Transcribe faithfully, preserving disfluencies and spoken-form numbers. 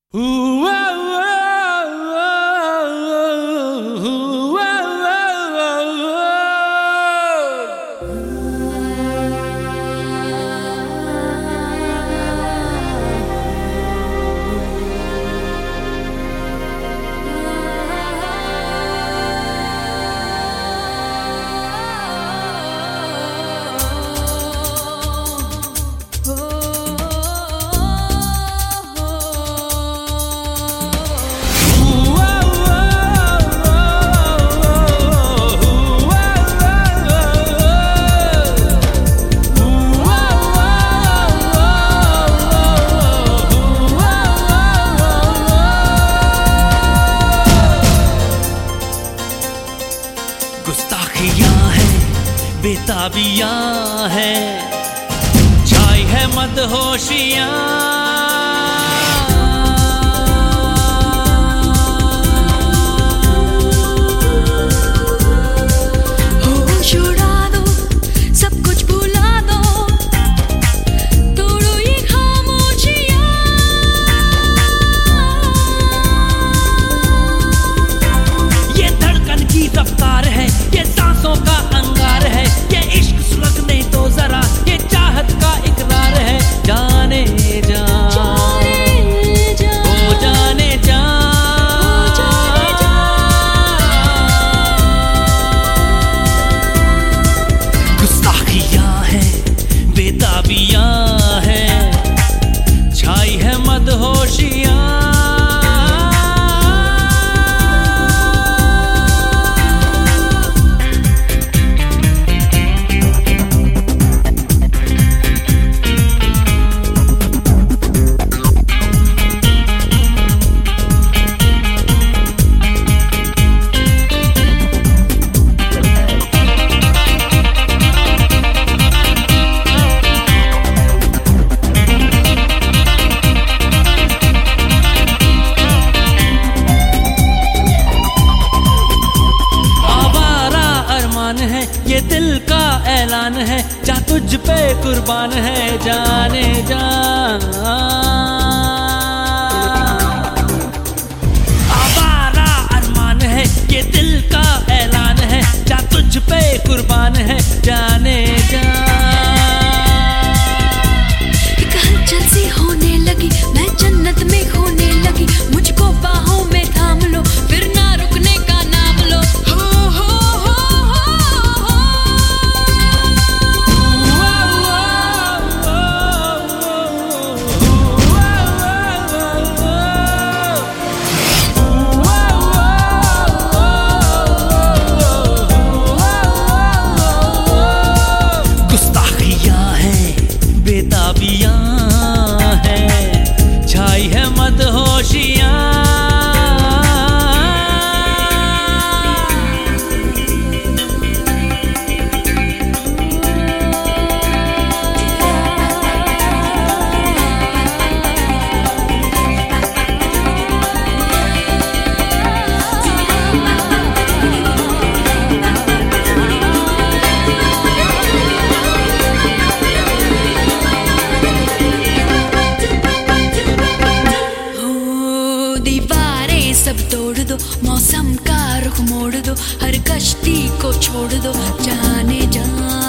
गुस्ताखियां है, बेताबियां है, छाई है मदहोशियां। होश उड़ा दो, सब कुछ भुला दो, तोड़ो ये खामोशियां। ये धड़कन की रफ्तार है, ये सांसों का अंगार है, ये इश्क सुलगने तो जरा, ये चाहत का इकरार है। जाने जा, जाने जा, ओ जाने जा, जाने जा। गुस्ताखियां है, बेताबियां है, छाई है मदहोशियां। है ये दिल का ऐलान है, जा तुझ पे कुर्बान है। जाने जा, आवारा अरमान है, ये दिल का ऐलान है, जा तुझ पे कुर्बान है। जाने जा, एक हलचल सी होने लगी, मैं जन्नत में खोने लगी, मुझको बाहों में थाम लो, फिर ना रुकने का नाम लो। हो हो हो बेताबियां है, छाई है मदहोशियां। सब तोड़ दो, मौसम का रुख मोड़ दो, हर कश्ती को छोड़ दो। जाने जा।